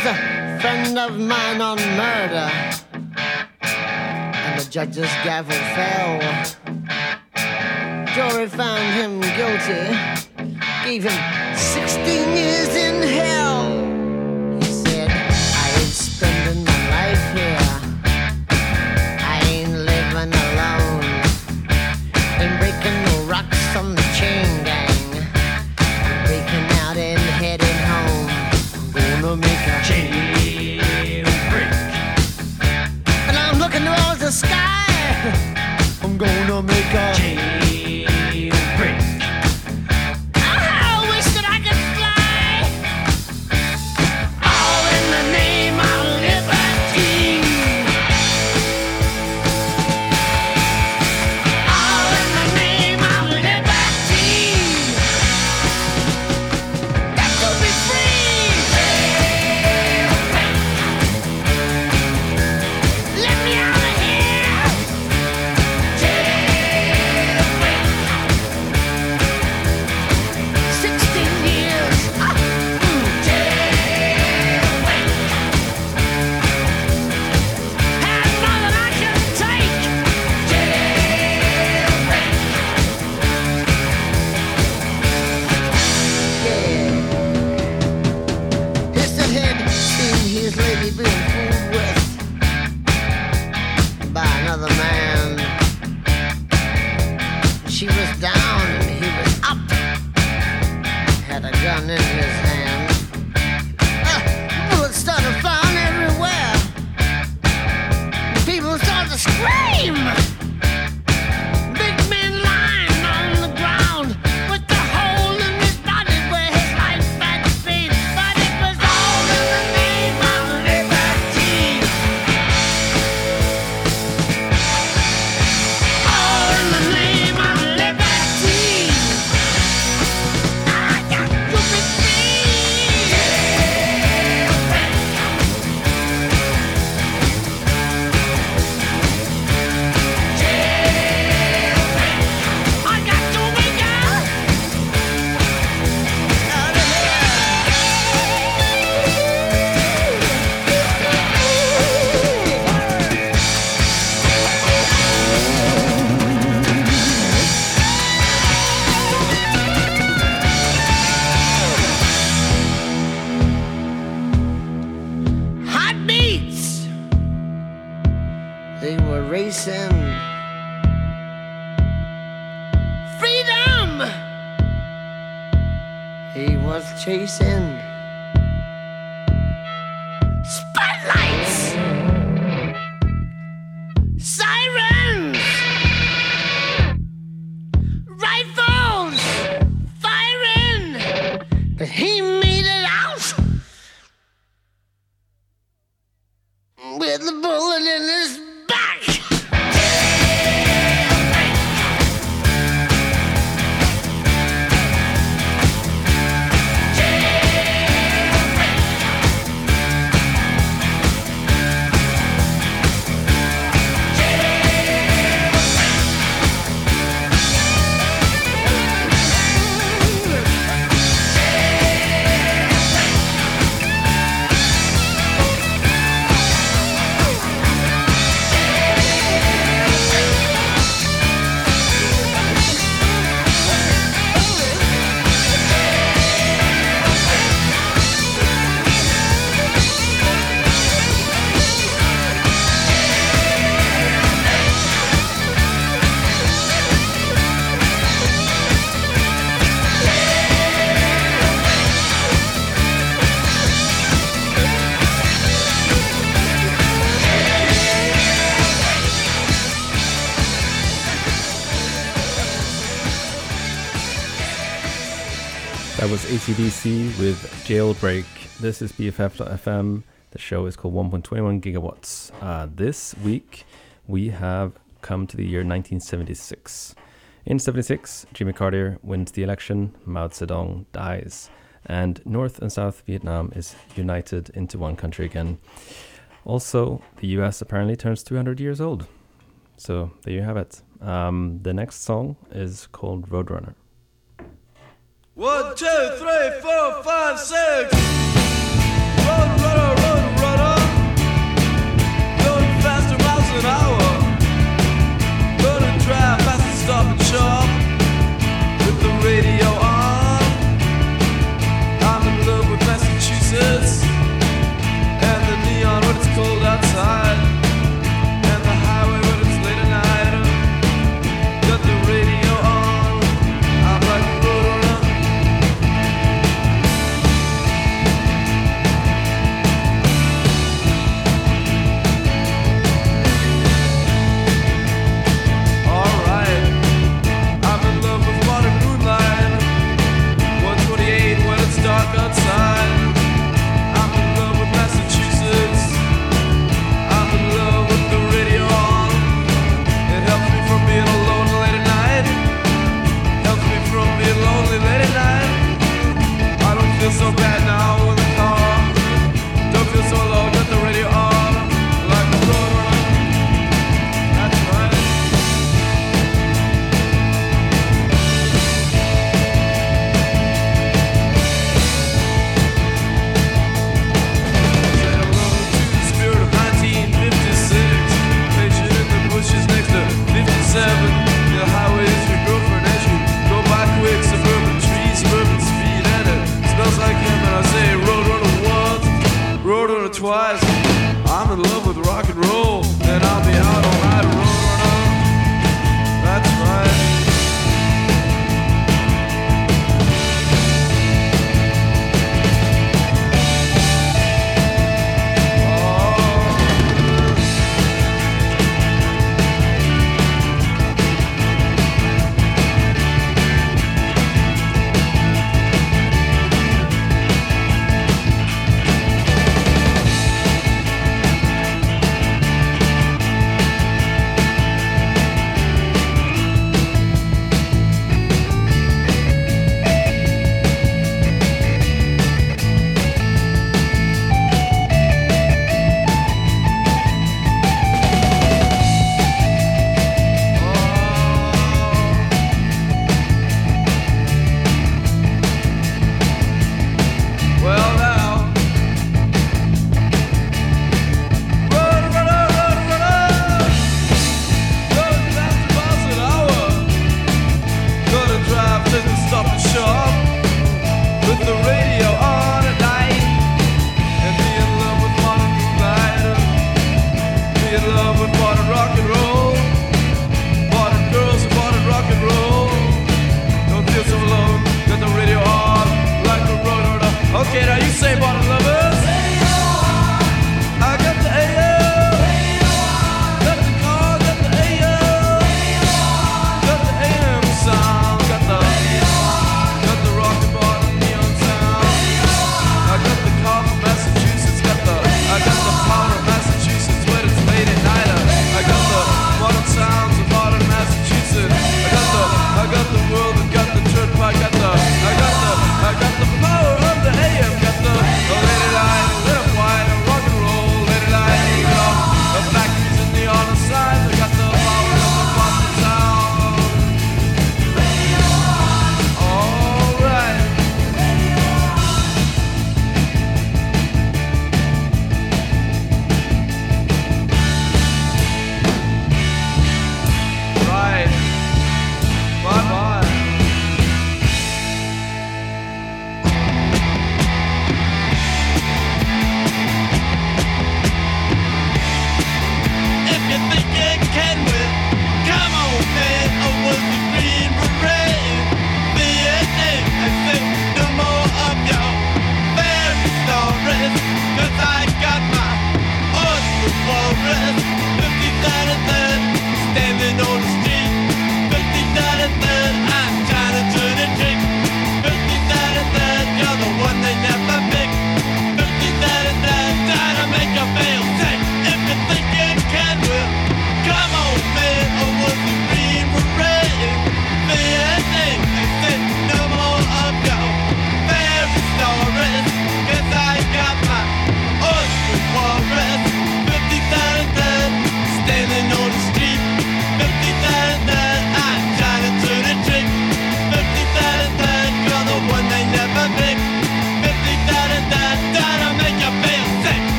was a friend of mine on murder, and the judge's gavel fell. Jury found him guilty, gave him 16 years in hell. He said, I ain't spending my life here, I ain't living alone, ain't breaking no rocks on the chain gang, I'm breaking out and heading home. I'm gonna make a jailbreak, and I'm looking towards the sky. I'm gonna make a jailbreak. I wish that I could fly, all in the name of liberty, all in the name of liberty. Got to be free. Let me out of here. 16 years. Had more than I can take. His head seen his lady being fooled with by another man. She was down and he was up, had a gun in his hand. Bullets started flying everywhere. People started to scream. Big man lying on the ground with the hole in his body where his life had been. But it was all in the name of liberty. All in the name of liberty. I got to be free. I got to wake up out of hot beats. They were racing. Freedom. He was chasing. Spotlights. Sirens. Rifles. Firing. But he made it out with a bullet in his back. That was AC/DC with Jailbreak. This is BFF.FM. The show is called 1.21 Gigawatts. This week, we have come to the year 1976. In 76, Jimmy Carter wins the election, Mao Zedong dies, and North and South Vietnam is united into one country again. Also, the US apparently turns 200 years old. So there you have it. The next song is called Roadrunner. 1, 2, 3, 4, 5, 6. Roadrunner. an hour. Gonna drive past the Stop and Shop with the radio on. I'm in love with Massachusetts and the neon when it's cold outside, and the highway when it's late at night. Got the radio on. I'm like a roadrunner.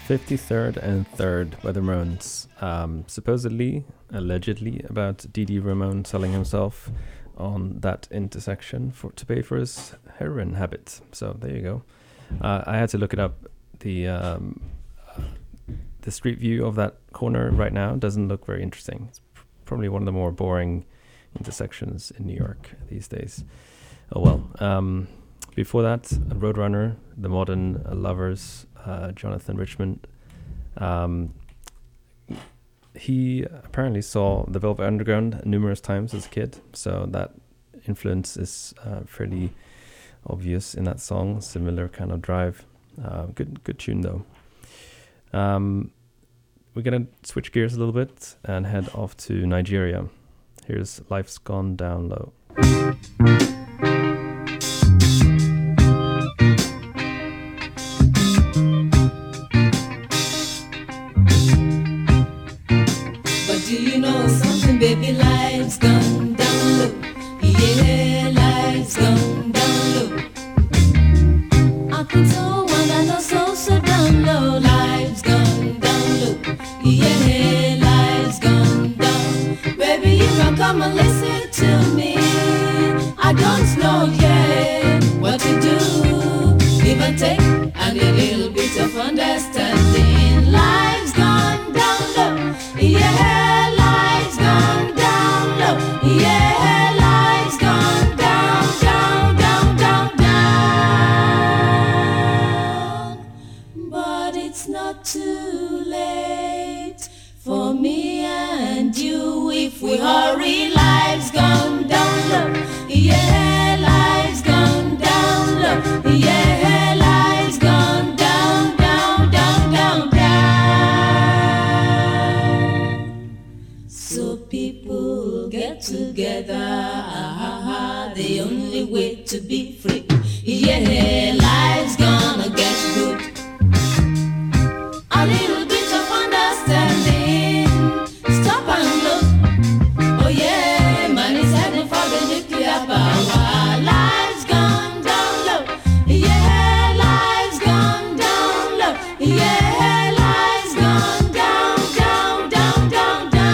53rd and 3rd by the Ramones. Supposedly, allegedly, about Didi Ramone selling himself on that intersection to pay for his heroin habit. So there you go. I had to look it up. The street view of that corner right now doesn't look very interesting. It's probably one of the more boring intersections in New York these days. Oh well. Before that, Roadrunner, The Modern Lovers, Jonathan Richman. He apparently saw the Velvet Underground numerous times as a kid, so that influence is fairly obvious in that song. Similar kind of drive. Good tune though. We're gonna switch gears a little bit and head off to Nigeria. Here's Life's Gone Down Low. Do you know something, baby? Life's gone down low. Yeah, life's gone down low. I think so, and I know so down low. Life's gone down low. Yeah, life's gone down. Baby, you can come and listen to me. I don't know yet what to do. Give and take, and a little bit of understanding. Life's gone down low. Yeah. Yeah, life's gone down, down, down, down, down. But it's not too late for me and you if we hurry. Life's gone down low. Yeah, life's gone down low. Yeah, life's gone down, down, down, down, down. So people get together, the only way to be free. Yeah, life's gonna get good. A little bit of understanding. Stop and look. Oh yeah, man is heading for the nuclear power. Life's gone down low. Yeah, life's gone down low. Yeah, life's gone down, down, down, down, down.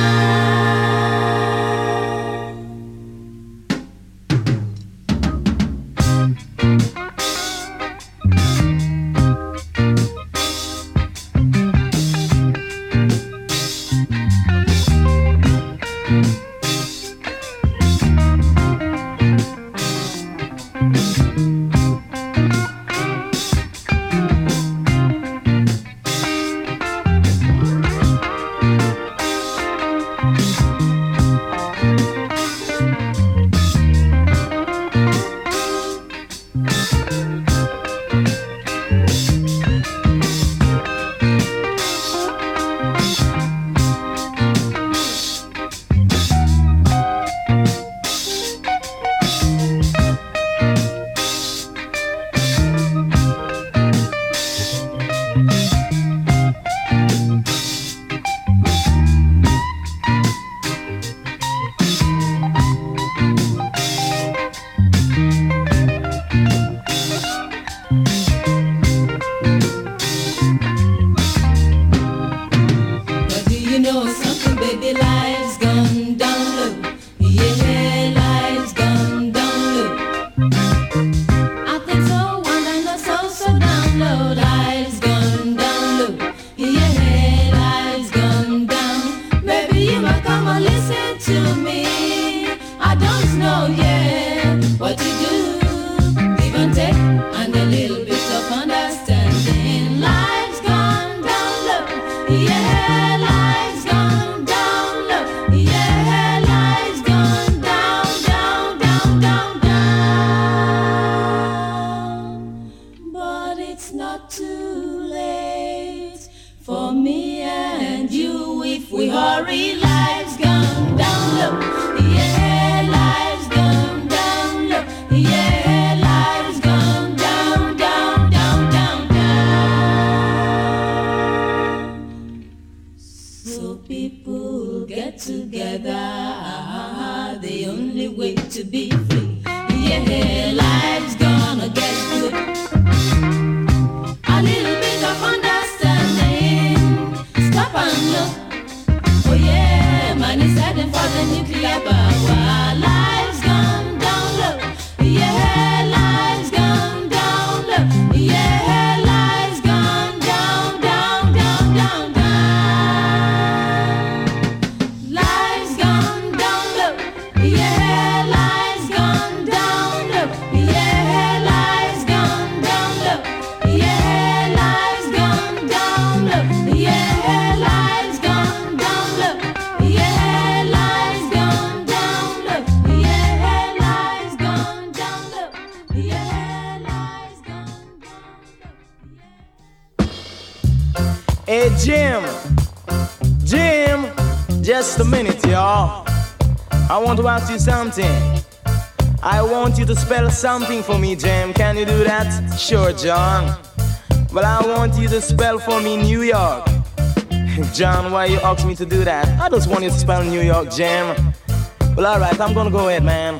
A little bit of understanding. Hey Jim, Jim, just a minute, y'all. I want to ask you something. I want you to spell something for me, Jim. Can you do that? Sure, John. But I want you to spell for me New York. John, why you ask me to do that? I just want you to spell New York, Jim. Well, alright, I'm gonna go ahead, man.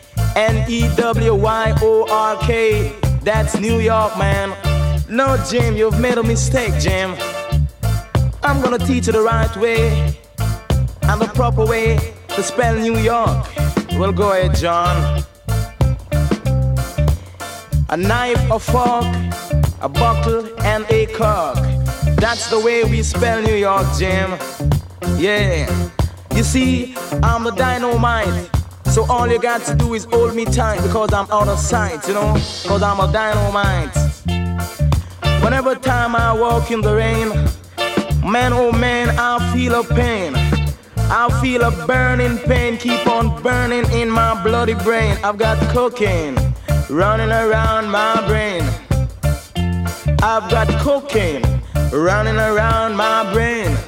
N-E-W-Y-O-R-K. That's New York, man. No, Jim, you've made a mistake, Jim. I'm gonna teach you the right way and the proper way to spell New York. Well, go ahead, John. A knife, a fork, a buckle, and a cork. That's the way we spell New York, Jim. Yeah. You see, I'm the dynamite. So all you got to do is hold me tight because I'm out of sight, you know? Because I'm a dynamite. Whenever time I walk in the rain, man, oh man, I feel a pain. I feel a burning pain, keep on burning in my bloody brain. I've got cocaine running around my brain. I've got cocaine running around my brain.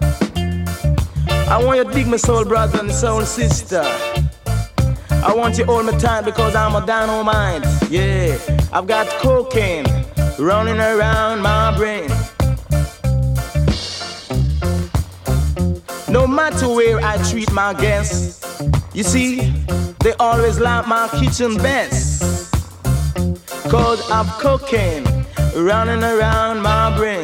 I want you to dig my soul brother and soul sister. I want you to hold me tight because I'm a dynamite. Yeah, I've got cocaine running around my brain. No matter where I treat my guests, you see, they always like my kitchen best. Cause I've cocaine running around my brain.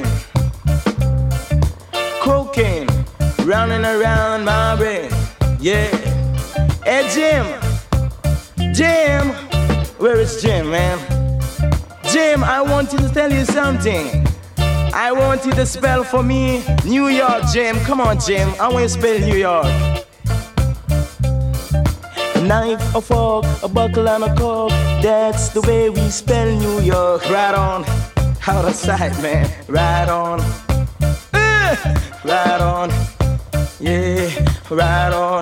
Cocaine running around my brain. Yeah. Hey Jim, Jim, where is Jim, man? Jim, I want you to tell you something. I want you to spell for me New York, Jim. Come on, Jim, I want you to spell New York. A knife, a fork, a buckle and a cork. That's the way we spell New York. Right on, out of sight, man. Right on, right on, yeah, right on.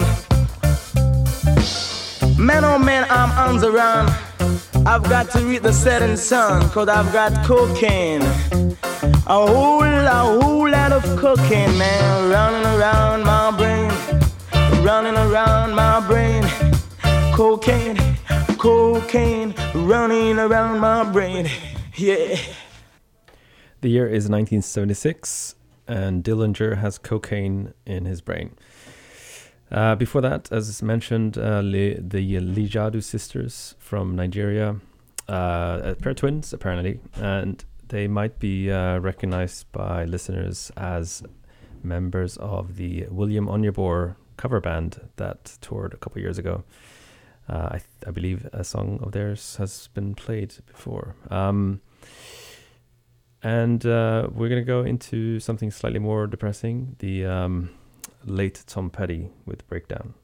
Man, oh man, I'm on the run. I've got to reach the setting sun, cause I've got cocaine. A whole lot of cocaine, man, running around my brain. Running around my brain. Cocaine, cocaine, running around my brain. Yeah. The year is 1976, and Dillinger has cocaine in his brain. Before that, as mentioned, the Lijadu sisters from Nigeria, a pair of twins apparently, and they might be recognized by listeners as members of the William Onyeabor cover band that toured a couple years ago. I believe a song of theirs has been played before. And we're going to go into something slightly more depressing, the late Tom Petty with Breakdown.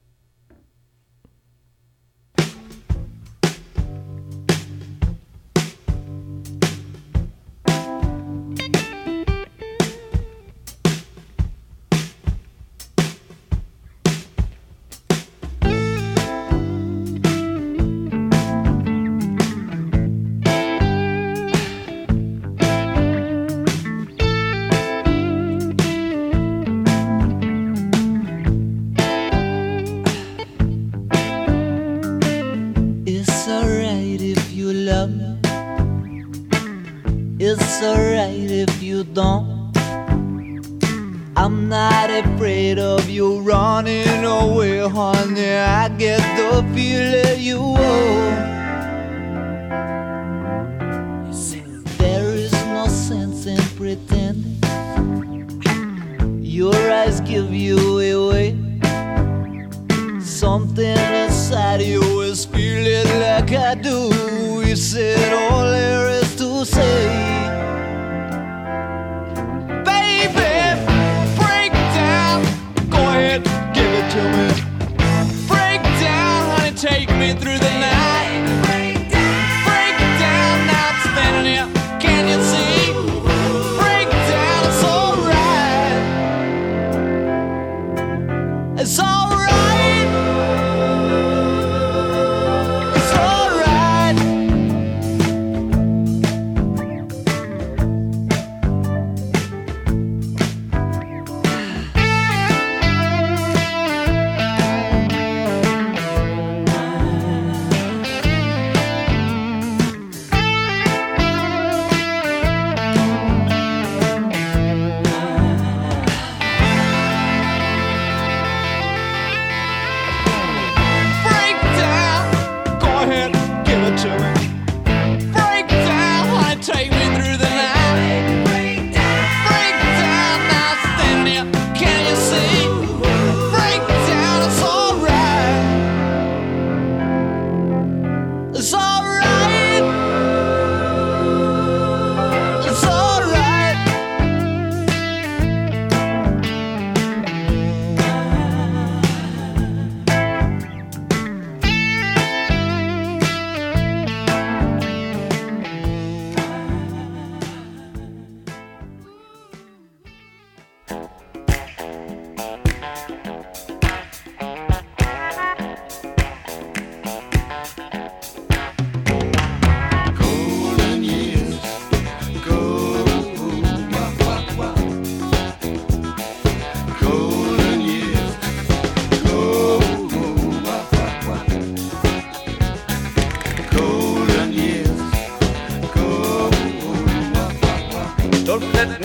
It's alright if you don't. I'm not afraid of you running away, honey. I get the feeling you owe. There is no sense in pretending. Your eyes give you away. Something inside you is feeling like I do. You said all there is to say. Baby, break down. Go ahead, give it to me. Break down, honey, take me through the night. Break down, now I'm standing here. Can you see? Break down, it's alright. It's alright.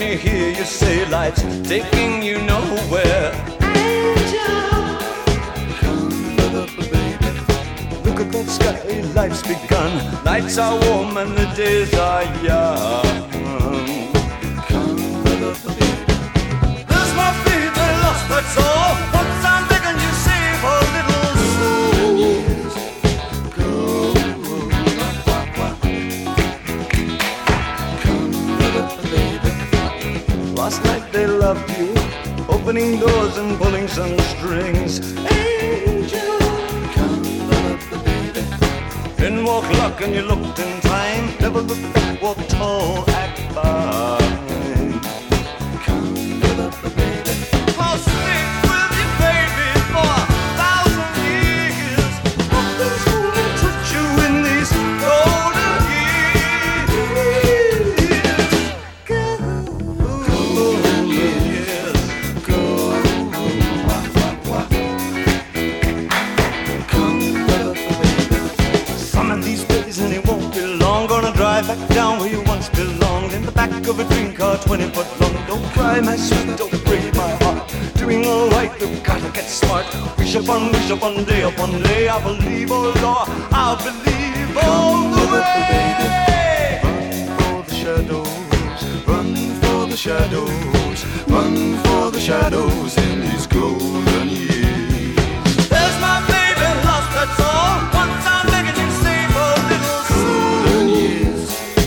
me hear you say life's taking you nowhere. Look at that sky, life's begun. Nights are warm and the days are young. There's my baby lost, that's all. Once I'm begging you save a little soul. Last night they loved you, opening doors and pulling some strings. Angel, come love the baby. Then walk luck and you looked in time. Never looked back, walk tall, act fine. Come love the baby. I'll stick with you, baby, for 1,000 years. Nothing's gonna touch you in these golden years. Golden years. Come love the baby. Some of these days and it won't be long. Gonna drive back down where you once belonged. In the back of a dream car, 20 foot long. Don't cry, my sweet, don't break my heart. Doing all right, we've gotta get smart. Wish upon day, I believe, oh Lord, I'll believe all the way. Run for the shadows, run for the shadows, run for the shadows in these golden years. There's my baby lost, that's all. Once I'm begging you save a little golden years.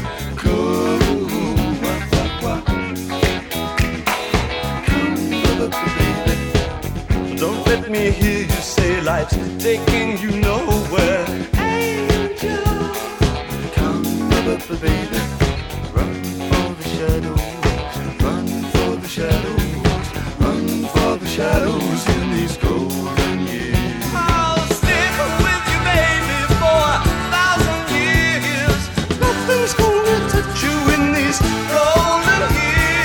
Don't let me hear you say life's taking you nowhere. Angel, come love the baby. Run for the shadows, run for the shadows, run for the shadows in these golden years. I'll stick with you, baby, for 1,000 years. Nothing's gonna touch you in these golden years.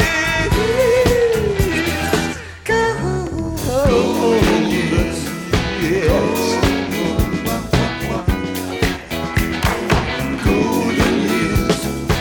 Golden years, yes. Golden years.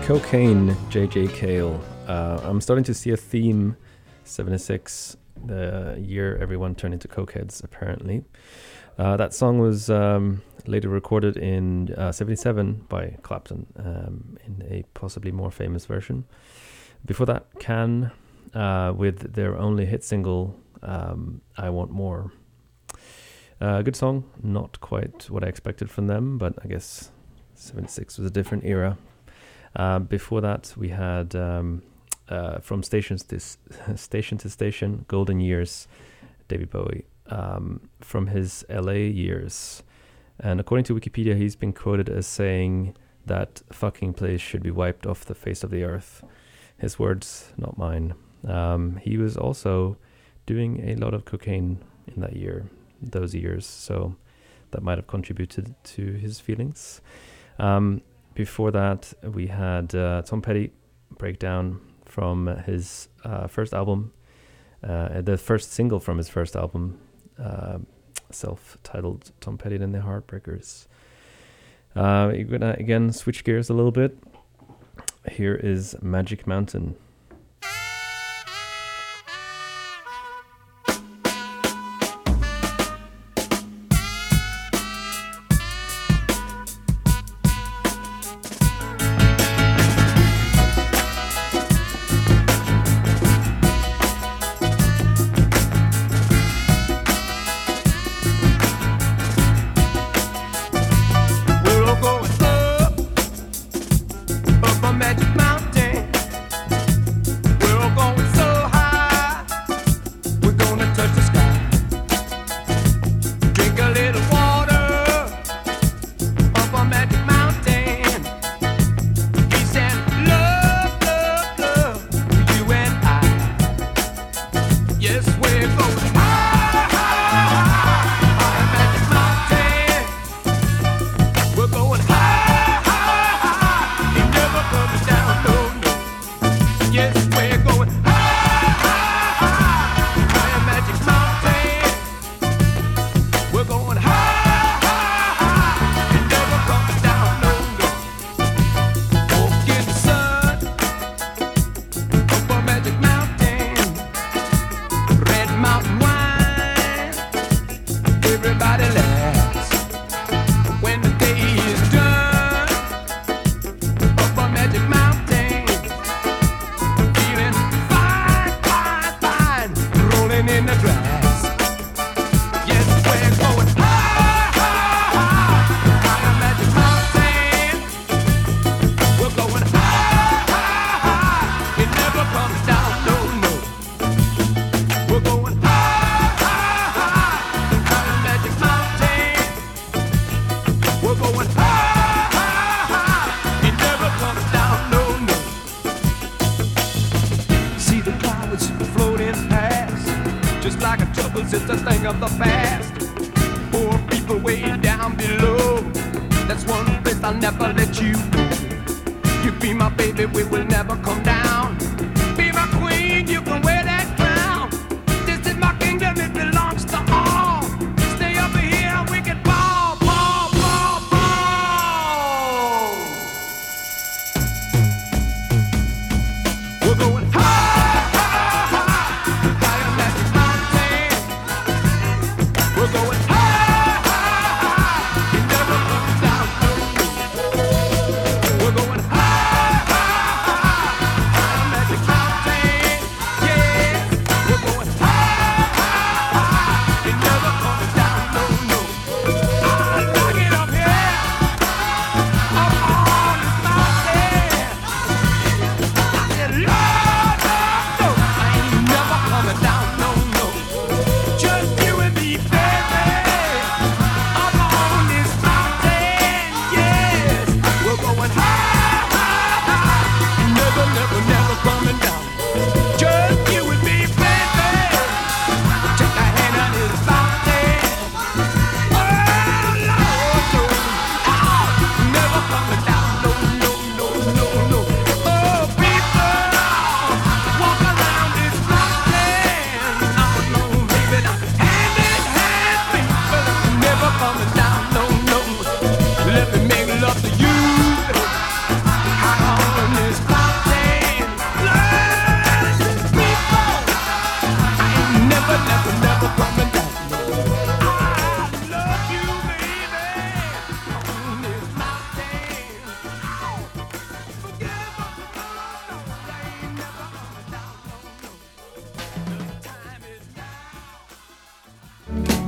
Cocaine, J.J. Cale. I'm starting to see a theme. 76, the year everyone turned into cokeheads, apparently. That song was later recorded in 77 by Clapton in a possibly more famous version. Before that, Can with their only hit single, I Want More. Good song, not quite what I expected from them, but I guess 76 was a different era. Before that, we had from Station to Station, Golden Years, David Bowie, from his LA years. And according to Wikipedia, he's been quoted as saying that fucking place should be wiped off the face of the earth. His words, not mine. He was also doing a lot of cocaine in those years, so that might have contributed to his feelings. Before that, we had Tom Petty, Breakdown, from his first album, the first single from his first album, self-titled Tom Petty and the Heartbreakers. You're gonna again switch gears a little bit. Here is Magic Mountain.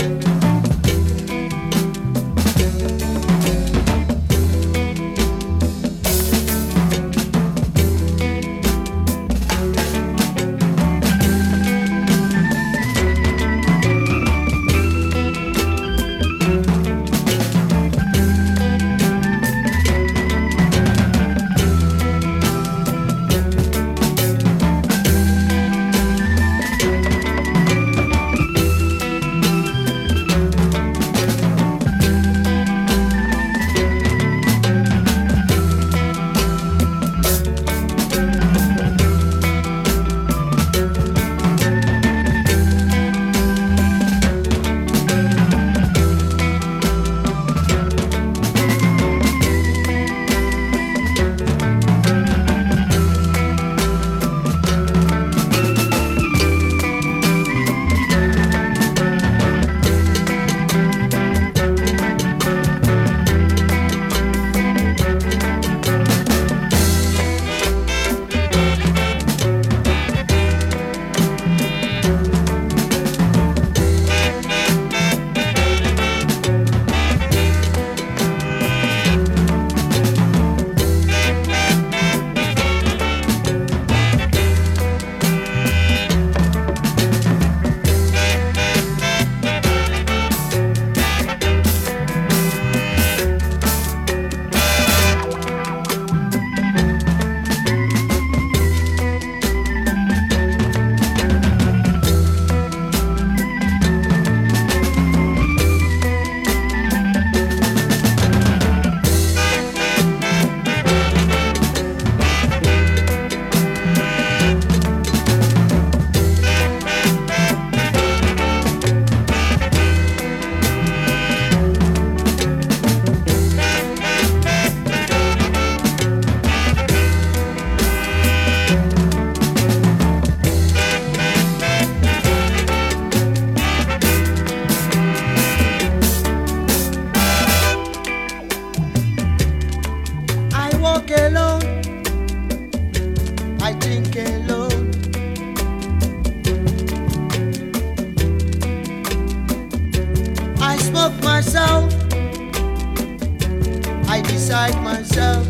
inside myself.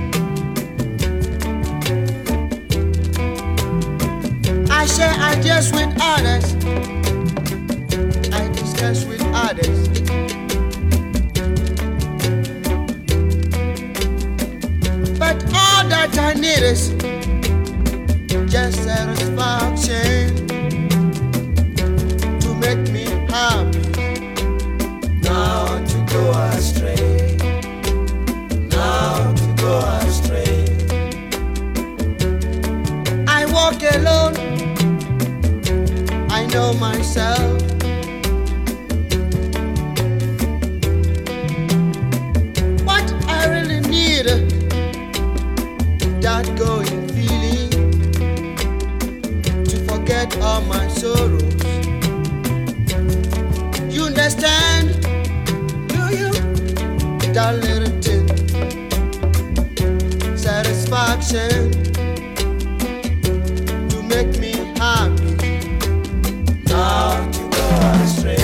I share ideas with others. I discuss with others. But all that I need is just satisfaction to make me happy. Now to go astray, now to go astray. I walk alone, I know myself. What I really need, that going feeling, to forget all my sorrows. You understand? Do you? That little thing, satisfaction, to make me happy. Now to go astray.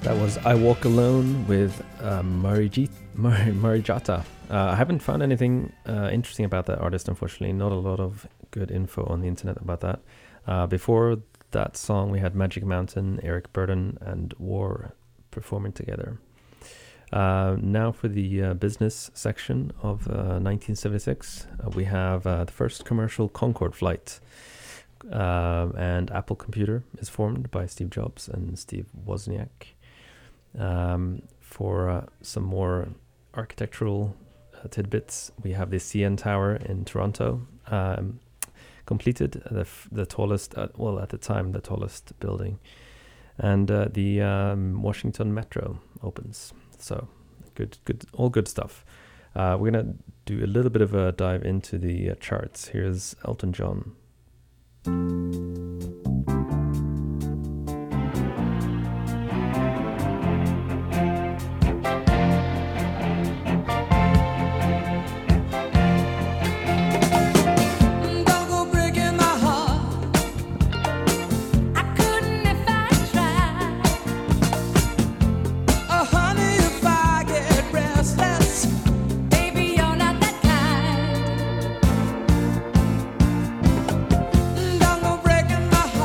That was I Walk Alone with Marijata. I haven't found anything interesting about that artist, unfortunately. Not a lot of good info on the internet about that. Before that song, we had Magic Mountain, Eric Burden, and War performing together. Now for the business section of 1976, we have the first commercial Concorde flight. And Apple Computer is formed by Steve Jobs and Steve Wozniak. For some more architectural tidbits, we have the CN Tower in Toronto, completed, the tallest, well, at the time, the tallest building. And the Washington Metro opens. So good, all good stuff. We're going to do a little bit of a dive into the charts. Here's Elton John. Don't go breaking my heart.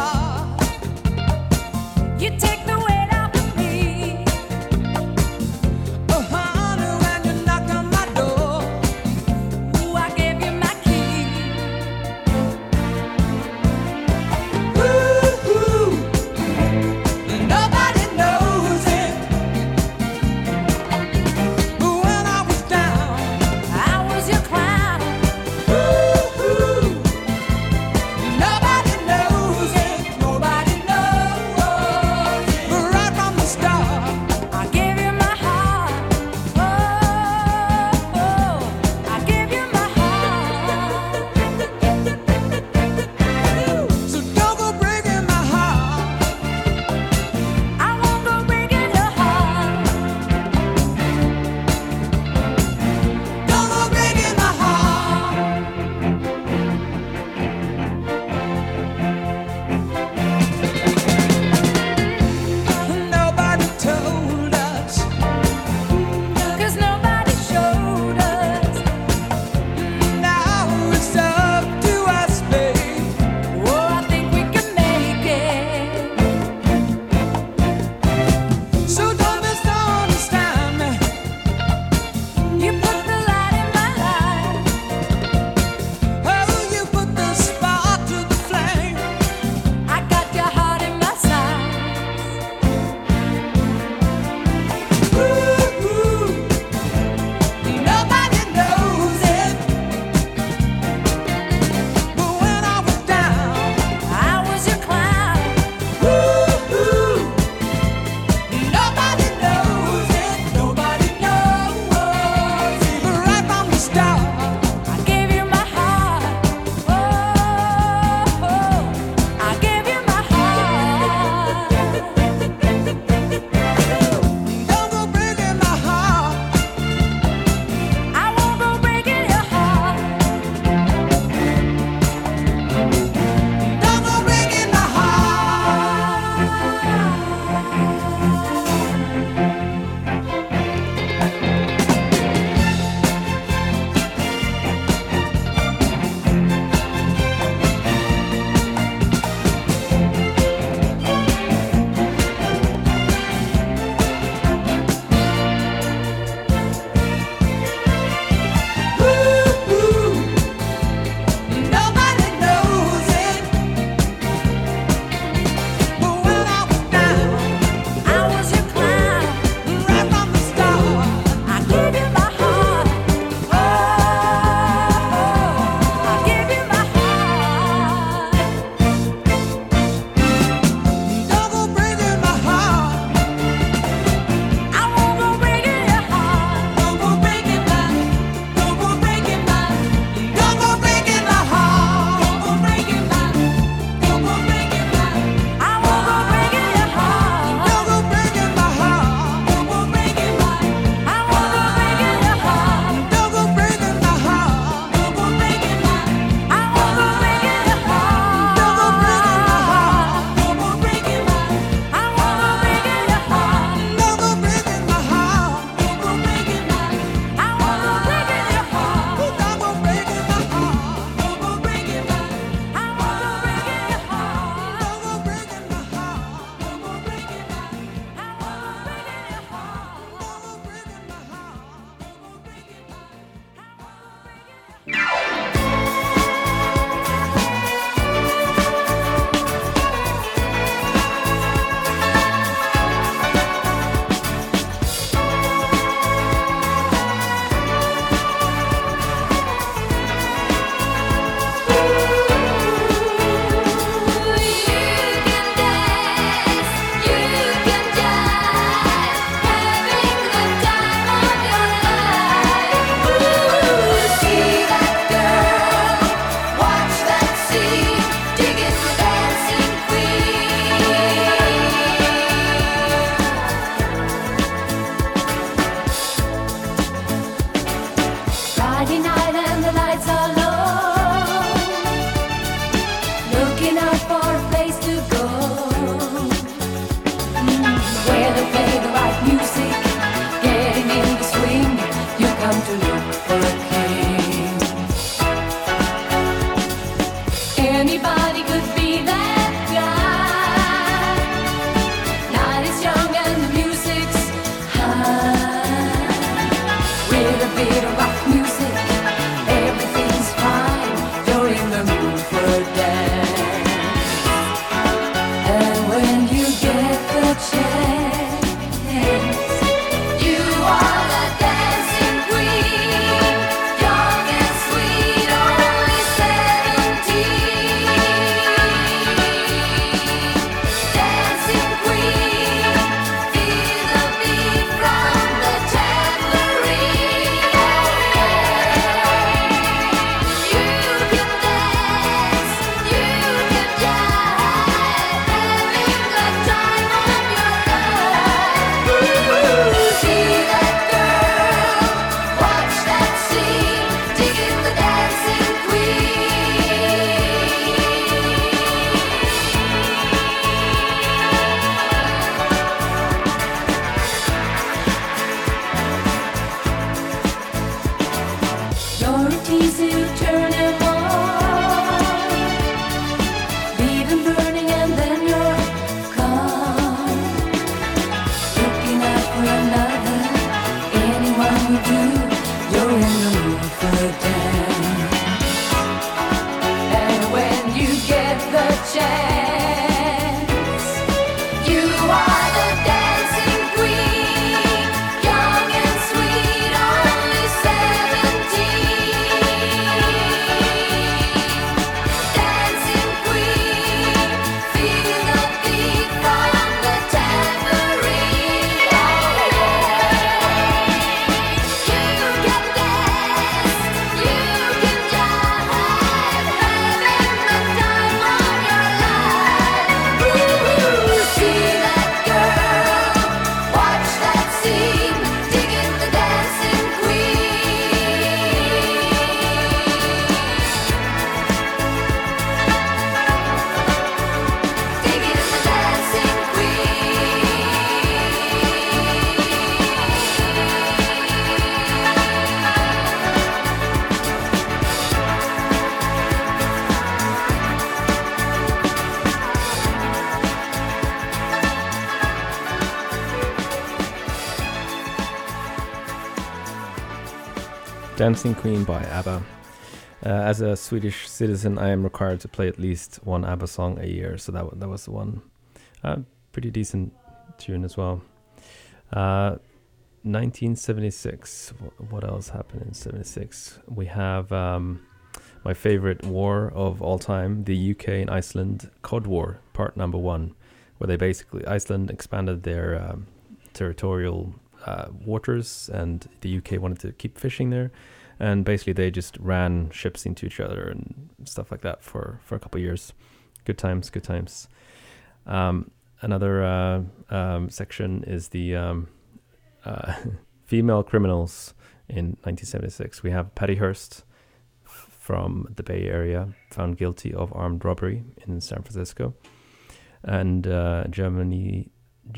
Dancing Queen by ABBA. As a Swedish citizen, I am required to play at least one ABBA song a year, so that was the one. Pretty decent tune as well. 1976. What else happened in 76? We have my favorite war of all time, the UK and Iceland Cod War, part number 1, where they basically, Iceland expanded their territorial waters, and the UK wanted to keep fishing there, and basically they just ran ships into each other and stuff like that for a couple of years. Good times. Another section is the female criminals in 1976. We have Patty Hearst from the Bay Area, found guilty of armed robbery in San Francisco, and German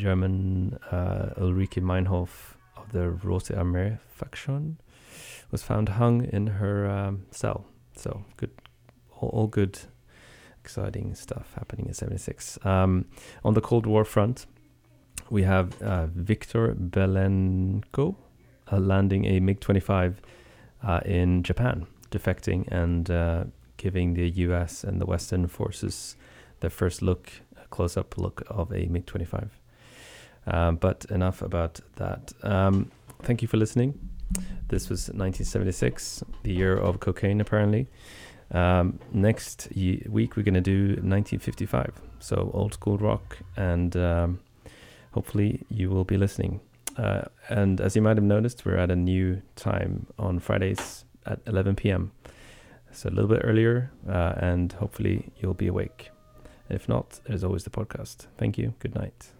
Ulrike Meinhof of the Rote Armee faction was found hung in her cell. So good, all good, exciting stuff happening in 76. On the Cold War front, we have Viktor Belenko landing a MiG-25 in Japan, defecting and giving the US and the Western forces their first close-up look of a MiG-25. But enough about that. Thank you for listening. This was 1976, the year of cocaine, apparently. Next week, we're going to do 1955, so old school rock, and hopefully you will be listening. And as you might have noticed, we're at a new time on Fridays at 11 p.m. So a little bit earlier, and hopefully you'll be awake. If not, there's always the podcast. Thank you. Good night.